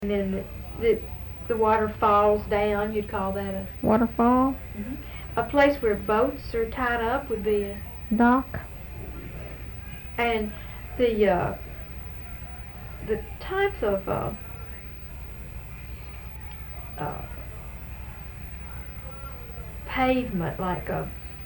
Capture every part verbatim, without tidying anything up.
And then the, the, the water falls down, you'd call that a waterfall. Mm-hmm. A place where boats are tied up would be a dock. And the uh, the types of uh, uh, pavement, like a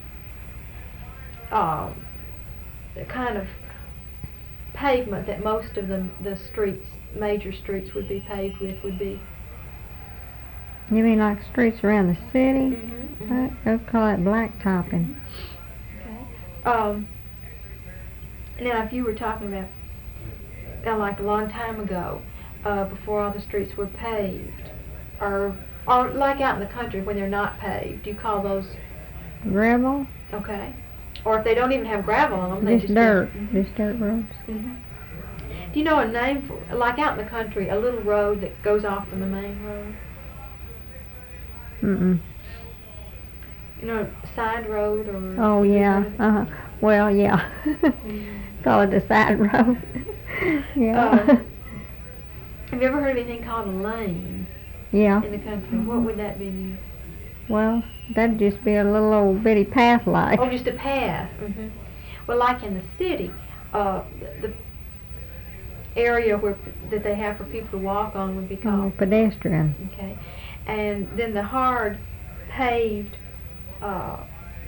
um, the kind of pavement that most of the the streets, major streets, would be paved with, would be. You mean like streets around the city? Mm-hmm, mm-hmm. They'll call it blacktopping. Okay. Um, now, if you were talking about, uh, like a long time ago, uh, before all the streets were paved, or or like out in the country when they're not paved, do you call those gravel? Okay. Or if they don't even have gravel on them, they just just dirt, mm-hmm. just dirt roads. Mm-hmm. Do you know a name for, like out in the country, a little road that goes off from the main road? Mm-mm. You know, side road or... Oh, yeah. Uh-huh. Well, yeah. Mm-hmm. Call it a side road. Yeah. Uh, have you ever heard of anything called a lane? Yeah. In the country? What would that be? Well, that'd just be a little old bitty path like. Oh, just a path. Mm-hmm. Well, like in the city, uh, the, the area where that they have for people to walk on would be called... Oh, pedestrian. Okay. And then the hard paved uh,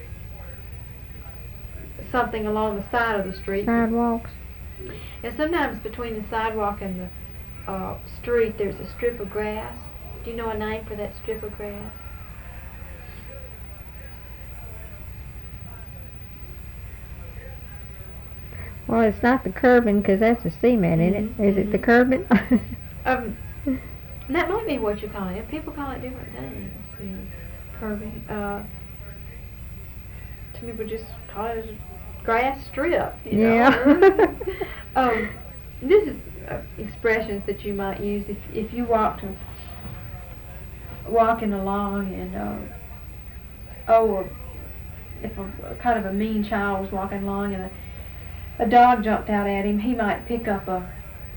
something along the side of the street. Sidewalks. And sometimes between the sidewalk and the uh, street there's a strip of grass. Do you know a name for that strip of grass? Well, it's not the curbing because that's a cement, mm-hmm. isn't it? Is it the curbing? um, that might be what you call it. People call it different things. You know, curbing. Uh, some people just call it a grass strip. You yeah. know? um, this is uh, expressions that you might use if if you walked walking along and uh, oh, if a, a kind of a mean child was walking along and a a dog jumped out at him, he might pick up a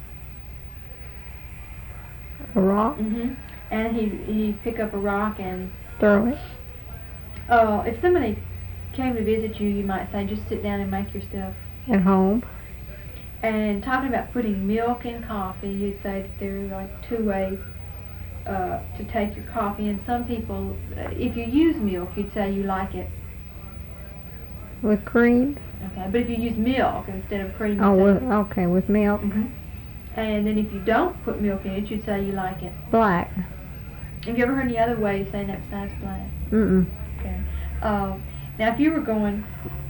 a rock. Mm-hmm. And he he pick up a rock and throw it. Oh, uh, if somebody came to visit you, you might say, just sit down and make yourself at home. And talking about putting milk in coffee, you'd say that there are like two ways uh, to take your coffee. And some people, uh, if you use milk, you'd say you like it with cream. Okay, but if you use milk instead of cream. Oh, with, okay, with milk. Mm-hmm. And then if you don't put milk in it, you'd say you like it black. Have you ever heard any other way of saying that besides black? Mm-mm. Okay. Um, now, if you were going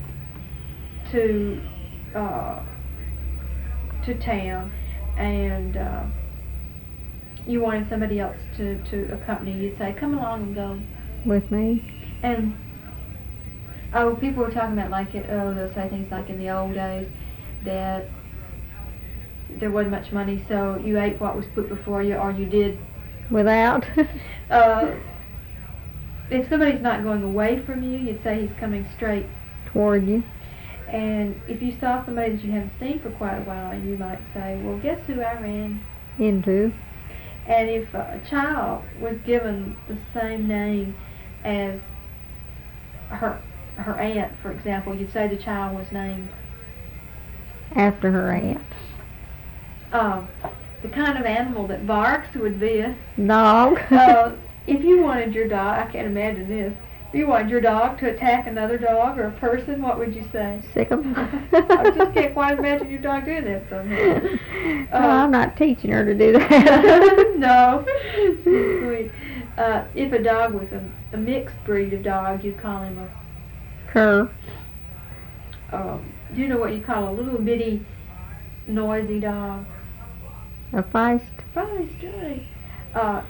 to uh, to town and uh, you wanted somebody else to, to accompany you, you'd say, come along and go. With me? And, oh, people were talking about, like, it, oh, they'll say things like in the old days that there wasn't much money, so you ate what was put before you, or you did. Without? uh, if somebody's not going away from you, you'd say he's coming straight toward you. And if you saw somebody that you haven't seen for quite a while, you might say, well, guess who I ran into? And if a child was given the same name as her her aunt, for example, you'd say the child was named after her aunt. Uh, the kind of animal that barks would be a dog. uh, if you wanted your dog, I can't imagine this. If you wanted your dog to attack another dog or a person, what would you say? Sick 'em. I just can't quite imagine your dog doing that somehow. Uh, no, I'm not teaching her to do that. No. Sweet. Uh, if a dog was a, a mixed breed of dog, you'd call him a cur. Um, do you know what you call a little bitty noisy dog? A feist. Feist, right. Uh,